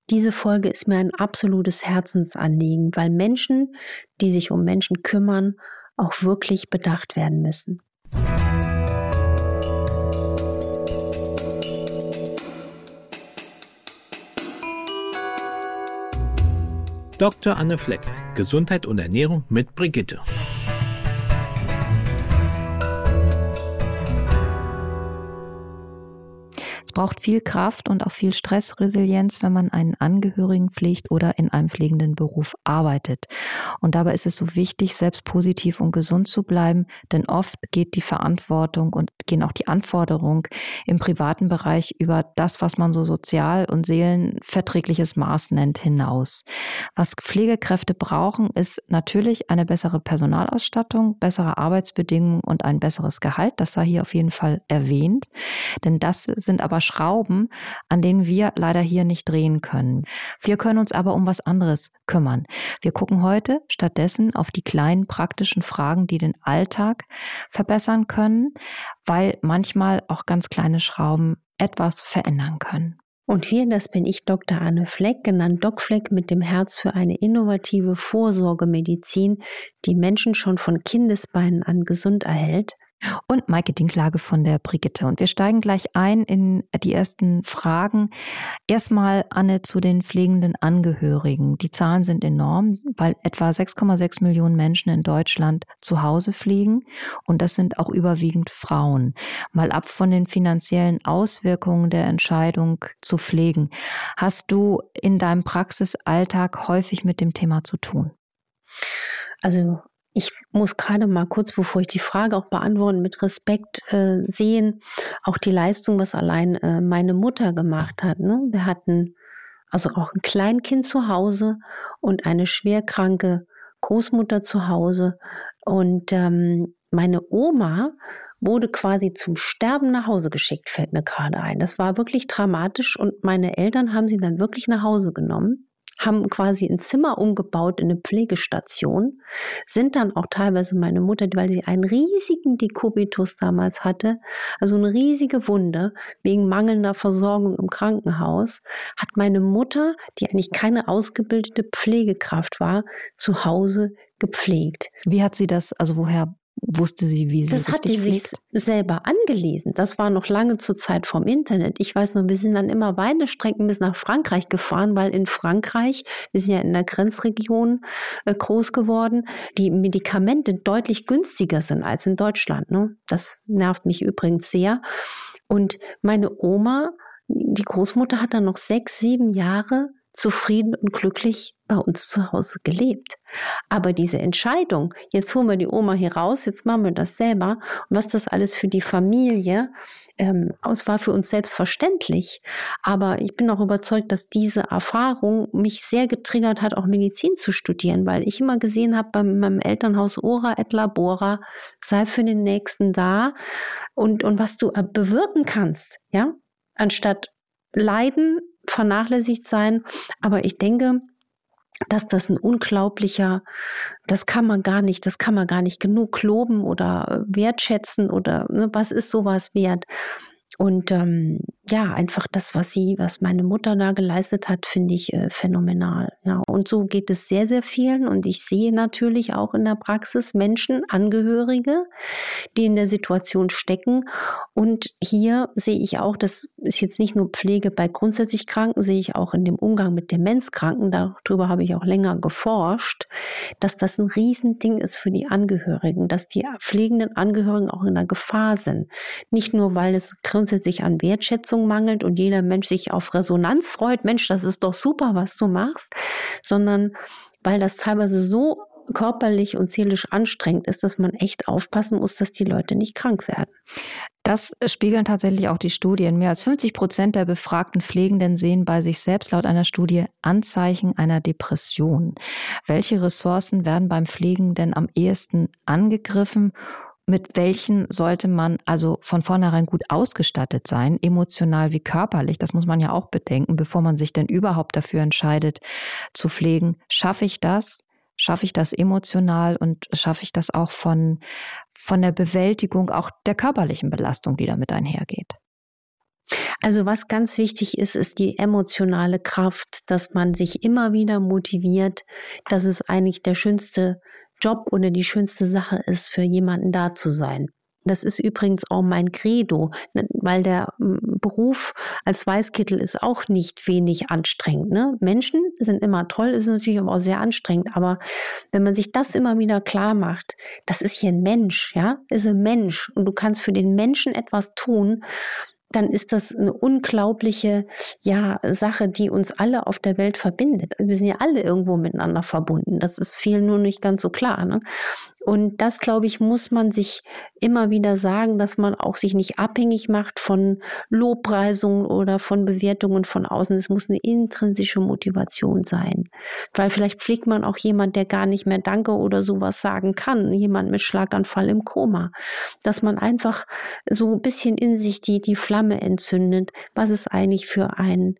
Diese Folge ist mir ein absolutes Herzensanliegen, weil Menschen, die sich um Menschen kümmern, auch wirklich bedacht werden müssen. Dr. Anne Fleck, Gesundheit und Ernährung mit Brigitte. Braucht viel Kraft und auch viel Stressresilienz, wenn man einen Angehörigen pflegt oder in einem pflegenden Beruf arbeitet. Und dabei ist es so wichtig, selbst positiv und gesund zu bleiben, denn oft geht die Verantwortung und gehen auch die Anforderungen im privaten Bereich über das, was man so sozial und seelenverträgliches Maß nennt, hinaus. Was Pflegekräfte brauchen, ist natürlich eine bessere Personalausstattung, bessere Arbeitsbedingungen und ein besseres Gehalt. Das sei hier auf jeden Fall erwähnt, denn das sind aber Schrauben, an denen wir leider hier nicht drehen können. Wir können uns aber um was anderes kümmern. Wir gucken heute stattdessen auf die kleinen praktischen Fragen, die den Alltag verbessern können, weil manchmal auch ganz kleine Schrauben etwas verändern können. Und wir, das bin ich, Dr. Anne Fleck, genannt Doc Fleck mit dem Herz für eine innovative Vorsorgemedizin, die Menschen schon von Kindesbeinen an gesund erhält. Und Maike Dinklage von der Brigitte. Und wir steigen gleich ein in die ersten Fragen. Erstmal, Anne, zu den pflegenden Angehörigen. Die Zahlen sind enorm, weil etwa 6,6 Millionen Menschen in Deutschland zu Hause pflegen. Und das sind auch überwiegend Frauen. Mal ab von den finanziellen Auswirkungen der Entscheidung zu pflegen. Hast du in deinem Praxisalltag häufig mit dem Thema zu tun? Also ich muss gerade mal kurz, bevor ich die Frage auch beantworte, mit Respekt sehen, auch die Leistung, was allein meine Mutter gemacht hat. Ne? Wir hatten also auch ein Kleinkind zu Hause und eine schwerkranke Großmutter zu Hause. Und meine Oma wurde quasi zum Sterben nach Hause geschickt, fällt mir gerade ein. Das war wirklich dramatisch und meine Eltern haben sie dann wirklich nach Hause genommen, haben quasi ein Zimmer umgebaut in eine Pflegestation, sind dann auch teilweise meine Mutter, weil sie einen riesigen Dekubitus damals hatte, also eine riesige Wunde wegen mangelnder Versorgung im Krankenhaus, hat meine Mutter, die eigentlich keine ausgebildete Pflegekraft war, zu Hause gepflegt. Wie hat sie das, also woher wusste sie, wie sie das hat die sich selber angelesen. Das war noch lange zur Zeit vom Internet. Ich weiß noch, wir sind dann immer weite Strecken bis nach Frankreich gefahren, weil in Frankreich, wir sind ja in der Grenzregion groß geworden, die Medikamente deutlich günstiger sind als in Deutschland. Ne? Das nervt mich übrigens sehr. Und meine Oma, die Großmutter, hat dann noch 6, 7 Jahre zufrieden und glücklich bei uns zu Hause gelebt. Aber diese Entscheidung, jetzt holen wir die Oma hier raus, jetzt machen wir das selber und was das alles für die Familie, es war für uns selbstverständlich. Aber ich bin auch überzeugt, dass diese Erfahrung mich sehr getriggert hat, auch Medizin zu studieren, weil ich immer gesehen habe bei meinem Elternhaus Ora et Labora, sei für den Nächsten da und was du bewirken kannst, ja, anstatt Leiden, vernachlässigt sein. Aber ich denke, dass das ein unglaublicher, das kann man gar nicht genug loben oder wertschätzen oder was ist sowas wert. Und einfach das, was meine Mutter da geleistet hat, finde ich phänomenal. Ja, und so geht es sehr, sehr vielen. Und ich sehe natürlich auch in der Praxis Menschen, Angehörige, die in der Situation stecken. Und hier sehe ich auch, das ist jetzt nicht nur Pflege bei grundsätzlich Kranken, sehe ich auch in dem Umgang mit Demenzkranken, darüber habe ich auch länger geforscht, dass das ein Riesending ist für die Angehörigen, dass die pflegenden Angehörigen auch in der Gefahr sind. Nicht nur, weil es grundsätzlich an Wertschätzung mangelt und jeder Mensch sich auf Resonanz freut, Mensch, das ist doch super, was du machst, sondern weil das teilweise so körperlich und seelisch anstrengend ist, dass man echt aufpassen muss, dass die Leute nicht krank werden. Das spiegeln tatsächlich auch die Studien. Mehr als 50% der befragten Pflegenden sehen bei sich selbst laut einer Studie Anzeichen einer Depression. Welche Ressourcen werden beim Pflegen denn am ehesten angegriffen? Mit welchen sollte man also von vornherein gut ausgestattet sein, emotional wie körperlich? Das muss man ja auch bedenken, bevor man sich denn überhaupt dafür entscheidet zu pflegen. Schaffe ich das? Schaffe ich das emotional und schaffe ich das auch von der Bewältigung auch der körperlichen Belastung, die damit einhergeht? Also was ganz wichtig ist, ist die emotionale Kraft, dass man sich immer wieder motiviert, dass es eigentlich der schönste Job oder die schönste Sache ist, für jemanden da zu sein. Das ist übrigens auch mein Credo, weil der Beruf als Weißkittel ist auch nicht wenig anstrengend. Ne? Menschen sind immer toll, ist natürlich aber auch sehr anstrengend. Aber wenn man sich das immer wieder klar macht, das ist hier ein Mensch, ja, ist ein Mensch und du kannst für den Menschen etwas tun, dann ist das eine unglaubliche Sache, die uns alle auf der Welt verbindet. Wir sind ja alle irgendwo miteinander verbunden. Das ist vielen nur nicht ganz so klar. Ne? Und das, glaube ich, muss man sich immer wieder sagen, dass man auch sich nicht abhängig macht von Lobpreisungen oder von Bewertungen von außen. Es muss eine intrinsische Motivation sein. Weil vielleicht pflegt man auch jemand, der gar nicht mehr Danke oder sowas sagen kann. Jemand mit Schlaganfall im Koma. Dass man einfach so ein bisschen in sich die Flamme entzündet, was es eigentlich für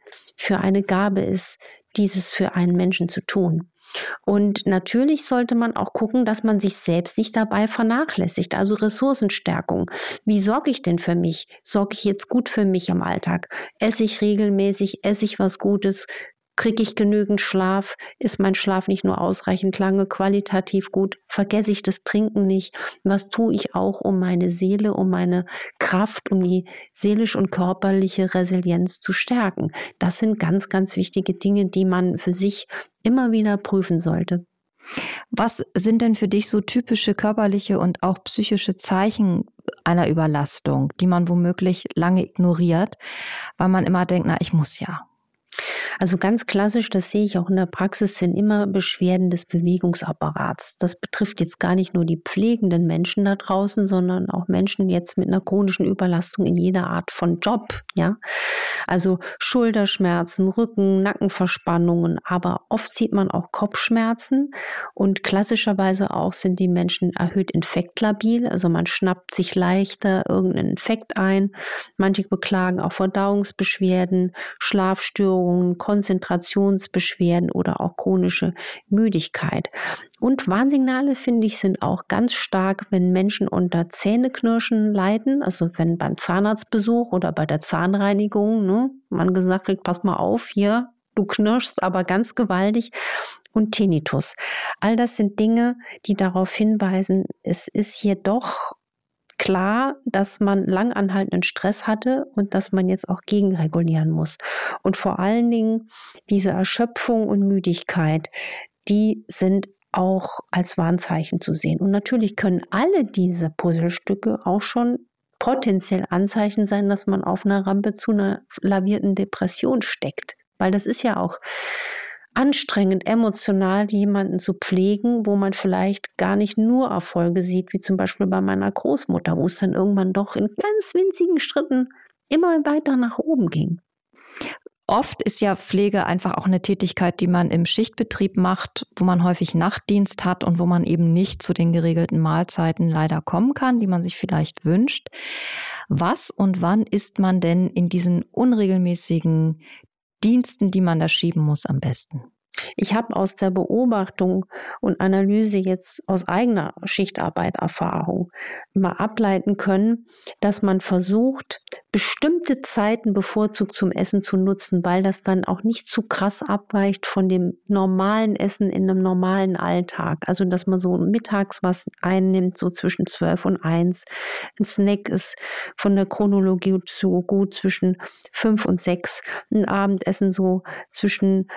eine Gabe ist, dieses für einen Menschen zu tun. Und natürlich sollte man auch gucken, dass man sich selbst nicht dabei vernachlässigt. Also Ressourcenstärkung. Wie sorge ich denn für mich? Sorge ich jetzt gut für mich im Alltag? Esse ich regelmäßig? Esse ich was Gutes? Kriege ich genügend Schlaf? Ist mein Schlaf nicht nur ausreichend lange, qualitativ gut? Vergesse ich das Trinken nicht? Was tue ich auch, um meine Seele, um meine Kraft, um die seelisch und körperliche Resilienz zu stärken? Das sind ganz, ganz wichtige Dinge, die man für sich immer wieder prüfen sollte. Was sind denn für dich so typische körperliche und auch psychische Zeichen einer Überlastung, die man womöglich lange ignoriert, weil man immer denkt, na, ich muss ja? Also ganz klassisch, das sehe ich auch in der Praxis, sind immer Beschwerden des Bewegungsapparats. Das betrifft jetzt gar nicht nur die pflegenden Menschen da draußen, sondern auch Menschen jetzt mit einer chronischen Überlastung in jeder Art von Job. Ja, also Schulterschmerzen, Rücken, Nackenverspannungen, aber oft sieht man auch Kopfschmerzen und klassischerweise auch sind die Menschen erhöht infektlabil. Also man schnappt sich leichter irgendeinen Infekt ein. Manche beklagen auch Verdauungsbeschwerden, Schlafstörungen, Konzentrationsbeschwerden oder auch chronische Müdigkeit. Und Warnsignale, finde ich, sind auch ganz stark, wenn Menschen unter Zähneknirschen leiden, also wenn beim Zahnarztbesuch oder bei der Zahnreinigung, ne, man gesagt wird, pass mal auf, hier, du knirschst aber ganz gewaltig. Und Tinnitus. All das sind Dinge, die darauf hinweisen, es ist hier doch klar, dass man langanhaltenden Stress hatte und dass man jetzt auch gegenregulieren muss. Und vor allen Dingen diese Erschöpfung und Müdigkeit, die sind auch als Warnzeichen zu sehen. Und natürlich können alle diese Puzzlestücke auch schon potenziell Anzeichen sein, dass man auf einer Rampe zu einer lavierten Depression steckt. Weil das ist ja auch anstrengend, emotional jemanden zu pflegen, wo man vielleicht gar nicht nur Erfolge sieht, wie zum Beispiel bei meiner Großmutter, wo es dann irgendwann doch in ganz winzigen Schritten immer weiter nach oben ging. Oft ist ja Pflege einfach auch eine Tätigkeit, die man im Schichtbetrieb macht, wo man häufig Nachtdienst hat und wo man eben nicht zu den geregelten Mahlzeiten leider kommen kann, die man sich vielleicht wünscht. Was und wann isst man denn in diesen unregelmäßigen Diensten, die man da schieben muss, am besten? Ich habe aus der Beobachtung und Analyse jetzt aus eigener Schichtarbeit-Erfahrung mal ableiten können, dass man versucht, bestimmte Zeiten bevorzugt zum Essen zu nutzen, weil das dann auch nicht zu krass abweicht von dem normalen Essen in einem normalen Alltag. Also, dass man so mittags was einnimmt, so zwischen 12 und 1. Ein Snack ist von der Chronologie so gut zwischen 5 und 6. Ein Abendessen so zwischen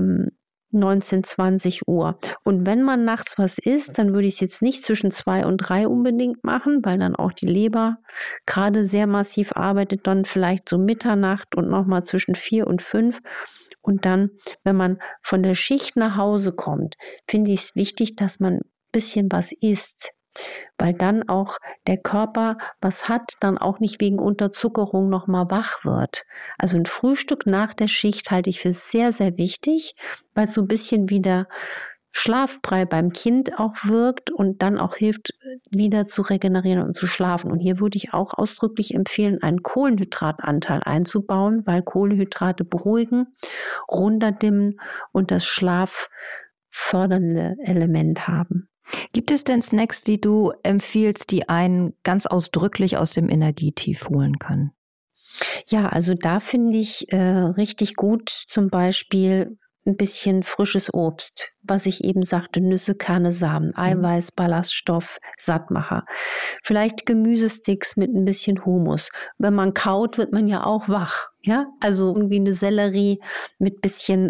19, 20 Uhr. Und wenn man nachts was isst, dann würde ich es jetzt nicht zwischen 2 und 3 unbedingt machen, weil dann auch die Leber gerade sehr massiv arbeitet, dann vielleicht so Mitternacht und nochmal zwischen 4 und 5. Und dann, wenn man von der Schicht nach Hause kommt, finde ich es wichtig, dass man ein bisschen was isst. Weil dann auch der Körper was hat, dann auch nicht wegen Unterzuckerung nochmal wach wird. Also ein Frühstück nach der Schicht halte ich für sehr, sehr wichtig, weil es so ein bisschen wie der Schlafbrei beim Kind auch wirkt und dann auch hilft, wieder zu regenerieren und zu schlafen. Und hier würde ich auch ausdrücklich empfehlen, einen Kohlenhydratanteil einzubauen, weil Kohlenhydrate beruhigen, runterdimmen und das schlaffördernde Element haben. Gibt es denn Snacks, die du empfiehlst, die einen ganz ausdrücklich aus dem Energietief holen können? Ja, also da finde ich richtig gut zum Beispiel ein bisschen frisches Obst, was ich eben sagte, Nüsse, Kerne, Samen, Eiweiß, Ballaststoff, Sattmacher. Vielleicht Gemüsesticks mit ein bisschen Hummus. Wenn man kaut, wird man ja auch wach. Ja, also irgendwie eine Sellerie mit bisschen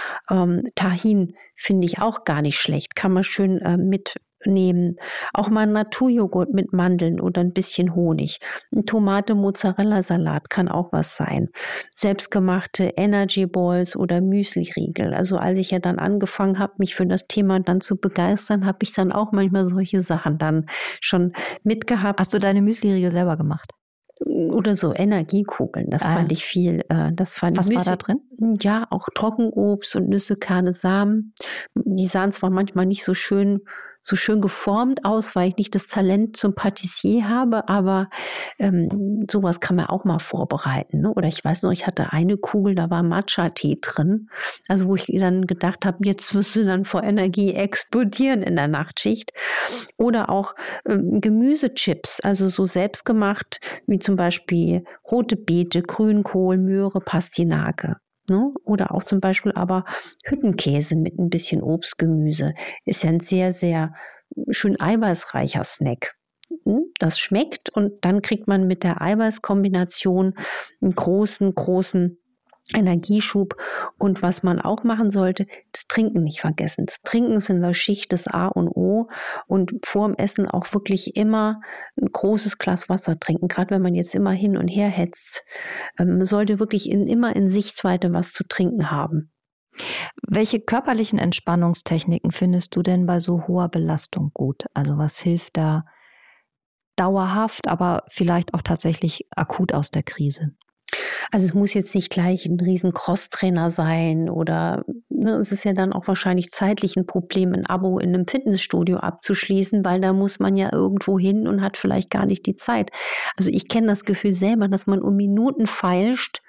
Tahin finde ich auch gar nicht schlecht. Kann man schön mitnehmen. Auch mal einen Naturjoghurt mit Mandeln oder ein bisschen Honig. Ein Tomate-Mozzarella-Salat kann auch was sein. Selbstgemachte Energy Balls oder Müsli-Riegel. Also als ich ja dann angefangen habe, mich für das Thema dann zu begeistern, habe ich dann auch manchmal solche Sachen dann schon mitgehabt. Hast du deine Müsli-Riegel selber gemacht? Oder so Energiekugeln, das fand ich viel. Was war da drin? Ja, auch Trockenobst und Nüsse, Kerne, Samen. Die sahen zwar manchmal nicht so schön geformt aus, weil ich nicht das Talent zum Patissier habe, aber sowas kann man auch mal vorbereiten. Ne? Oder ich weiß noch, ich hatte eine Kugel, da war Matcha-Tee drin. Also wo ich dann gedacht habe, jetzt wirst du dann vor Energie explodieren in der Nachtschicht. Oder auch Gemüsechips, also so selbstgemacht, wie zum Beispiel rote Beete, Grünkohl, Möhre, Pastinake. Ne? Oder auch zum Beispiel aber Hüttenkäse mit ein bisschen Obst, Gemüse. Ist ja ein sehr, sehr schön eiweißreicher Snack. Das schmeckt und dann kriegt man mit der Eiweißkombination einen großen Energieschub. Und was man auch machen sollte, das Trinken nicht vergessen. Das Trinken ist in der Schicht das A und O und vor dem Essen auch wirklich immer ein großes Glas Wasser trinken. Gerade wenn man jetzt immer hin und her hetzt, sollte wirklich immer in Sichtweite was zu trinken haben. Welche körperlichen Entspannungstechniken findest du denn bei so hoher Belastung gut? Also was hilft da dauerhaft, aber vielleicht auch tatsächlich akut aus der Krise? Also es muss jetzt nicht gleich ein riesen Crosstrainer sein oder es ist ja dann auch wahrscheinlich zeitlich ein Problem, ein Abo in einem Fitnessstudio abzuschließen, weil da muss man ja irgendwo hin und hat vielleicht gar nicht die Zeit. Also ich kenne das Gefühl selber, dass man um Minuten feilscht.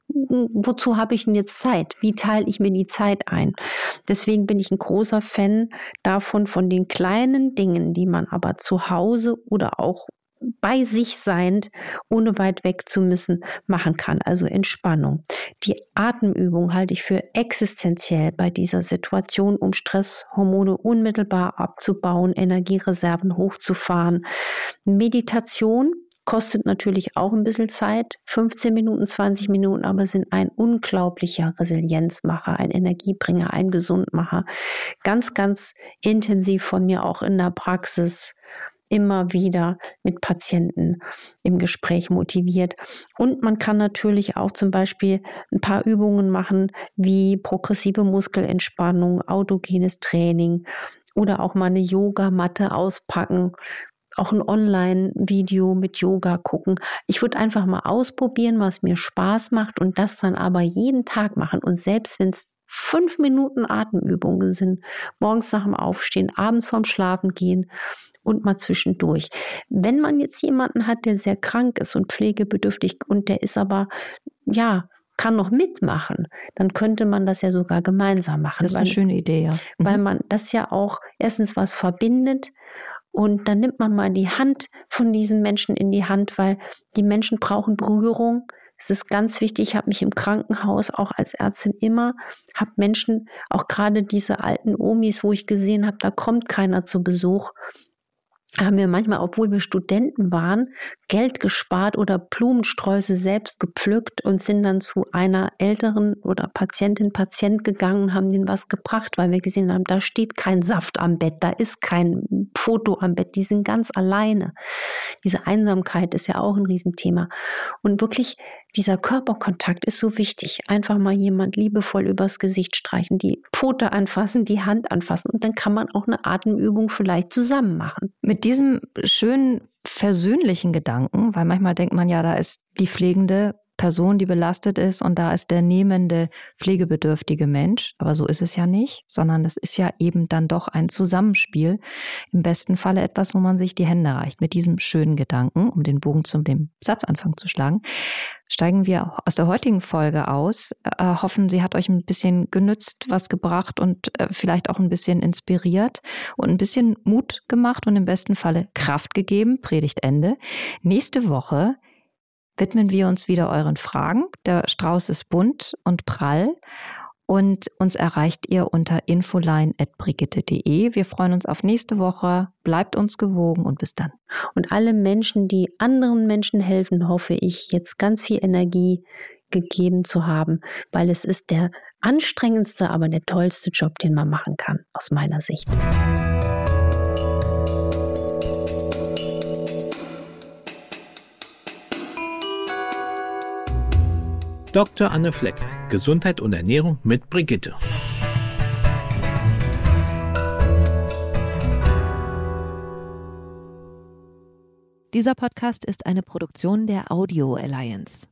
Wozu habe ich denn jetzt Zeit? Wie teile ich mir die Zeit ein? Deswegen bin ich ein großer Fan davon, von den kleinen Dingen, die man aber zu Hause oder auch bei sich seiend, ohne weit weg zu müssen, machen kann. Also Entspannung. Die Atemübung halte ich für existenziell bei dieser Situation, um Stresshormone unmittelbar abzubauen, Energiereserven hochzufahren. Meditation kostet natürlich auch ein bisschen Zeit, 15 Minuten, 20 Minuten, aber sind ein unglaublicher Resilienzmacher, ein Energiebringer, ein Gesundmacher. Ganz, ganz intensiv von mir auch in der Praxis immer wieder mit Patienten im Gespräch motiviert. Und man kann natürlich auch zum Beispiel ein paar Übungen machen, wie progressive Muskelentspannung, autogenes Training oder auch mal eine Yogamatte auspacken, auch ein Online-Video mit Yoga gucken. Ich würde einfach mal ausprobieren, was mir Spaß macht und das dann aber jeden Tag machen. Und selbst wenn es 5 Minuten Atemübungen sind, morgens nach dem Aufstehen, abends vorm Schlafen gehen, und mal zwischendurch. Wenn man jetzt jemanden hat, der sehr krank ist und pflegebedürftig und der ist aber, kann noch mitmachen, dann könnte man das ja sogar gemeinsam machen. Das ist eine schöne Idee, ja. Weil man das ja auch erstens was verbindet und dann nimmt man mal die Hand von diesen Menschen in die Hand, weil die Menschen brauchen Berührung. Es ist ganz wichtig, ich habe mich im Krankenhaus auch als Ärztin habe Menschen, auch gerade diese alten Omis, wo ich gesehen habe, da kommt keiner zu Besuch, haben wir manchmal, obwohl wir Studenten waren, Geld gespart oder Blumensträuße selbst gepflückt und sind dann zu einer älteren oder Patient gegangen und haben denen was gebracht, weil wir gesehen haben, da steht kein Saft am Bett, da ist kein Foto am Bett, die sind ganz alleine. Diese Einsamkeit ist ja auch ein Riesenthema. Und wirklich, dieser Körperkontakt ist so wichtig. Einfach mal jemand liebevoll übers Gesicht streichen, die Pfote anfassen, die Hand anfassen und dann kann man auch eine Atemübung vielleicht zusammen machen. Mit diesem schönen versöhnlichen Gedanken, weil manchmal denkt man ja, da ist die pflegende Person, die belastet ist und da ist der nehmende, pflegebedürftige Mensch. Aber so ist es ja nicht, sondern es ist ja eben dann doch ein Zusammenspiel. Im besten Falle etwas, wo man sich die Hände reicht. Mit diesem schönen Gedanken, um den Bogen zu dem Satzanfang zu schlagen, steigen wir aus der heutigen Folge aus. Hoffen, sie hat euch ein bisschen genützt, was gebracht und vielleicht auch ein bisschen inspiriert und ein bisschen Mut gemacht und im besten Falle Kraft gegeben. Predigt Ende. Nächste Woche widmen wir uns wieder euren Fragen. Der Strauß ist bunt und prall. Und uns erreicht ihr unter infoline@brigitte.de. Wir freuen uns auf nächste Woche. Bleibt uns gewogen und bis dann. Und alle Menschen, die anderen Menschen helfen, hoffe ich, jetzt ganz viel Energie gegeben zu haben, weil es ist der anstrengendste, aber der tollste Job, den man machen kann, aus meiner Sicht. Dr. Anne Fleck, Gesundheit und Ernährung mit Brigitte. Dieser Podcast ist eine Produktion der Audio Alliance.